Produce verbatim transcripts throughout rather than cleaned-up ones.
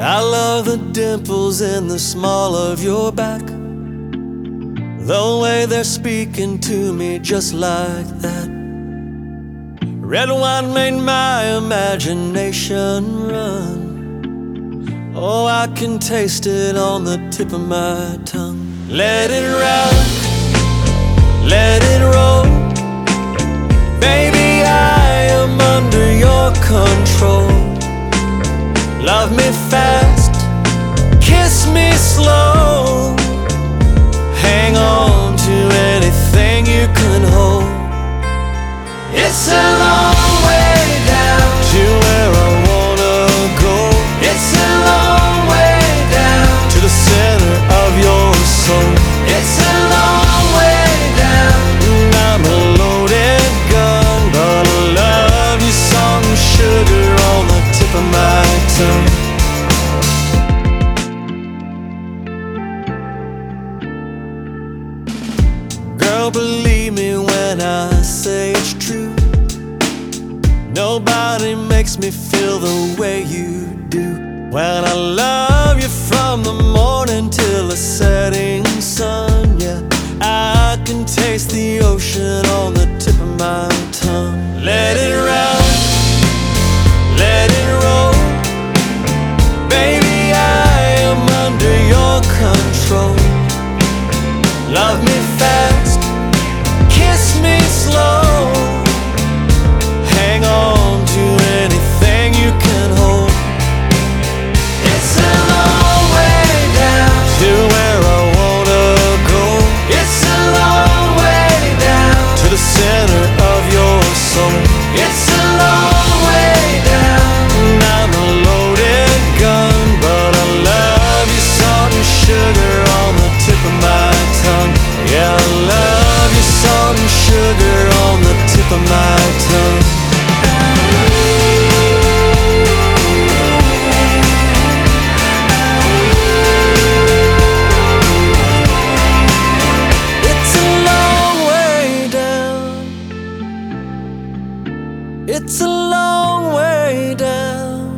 I love the dimples in the small of your back, the way they're speaking to me just like that. Red wine made my imagination run. Oh, I can taste it on the tip of my tongue. Let it rock, let it roll. Baby, I am under your control. Love me fast, kiss me slow. Hang on to anything you can hold. It's a long way down to where I wanna go. It's a long way down to the center of your soul. It's a long way down, and I'm a loaded gun, but I love you salt and sugar on the tip of my tongue. Girl, believe me when I say it's true. Nobody makes me feel the way you do. When I love you from the morning till the setting sun, yeah, I can taste the ocean on the tip of my tongue. Let it rock, let it roll. Baby, I am under your control. Love me fast, kiss me slow. Hang on to anything you can hold. It's a long way down to where I wanna go. It's a long way down to the center of your soul. It's a long way down, and I'm a loaded gun, but I love you salt and sugar on the tip of my tongue. Yeah, I love you salt and sugar on the tip of my tongue. It's a long way down. It's a long way down.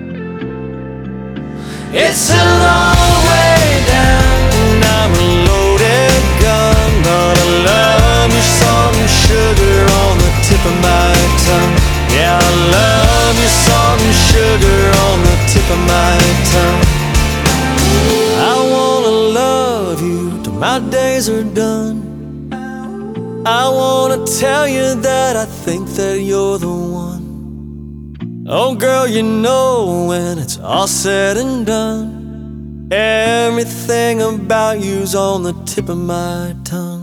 It's a long way down, and I'm a loaded gun, but I love you salt and sugar on the tip of my tongue. Yeah, I love you salt and sugar on the tip of my tongue. I wanna love you till my days are done. I wanna tell you that I think that you're the one. Oh girl, you know when it's all said and done, everything about you's on the tip of my tongue.